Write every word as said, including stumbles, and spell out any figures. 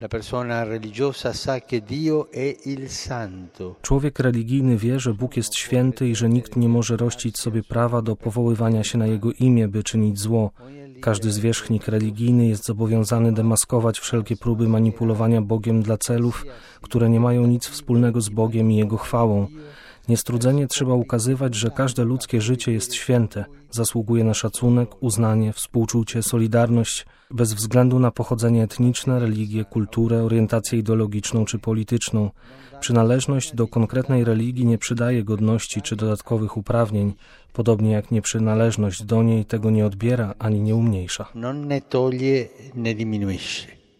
Człowiek religijny wie, że Bóg jest święty i że nikt nie może rościć sobie prawa do powoływania się na Jego imię, by czynić zło. Każdy zwierzchnik religijny jest zobowiązany demaskować wszelkie próby manipulowania Bogiem dla celów, które nie mają nic wspólnego z Bogiem i Jego chwałą. Niestrudzenie trzeba ukazywać, że każde ludzkie życie jest święte, zasługuje na szacunek, uznanie, współczucie, solidarność, bez względu na pochodzenie etniczne, religię, kulturę, orientację ideologiczną czy polityczną. Przynależność do konkretnej religii nie przydaje godności czy dodatkowych uprawnień, podobnie jak nieprzynależność do niej tego nie odbiera ani nie umniejsza. Non ne toglie né diminuisce.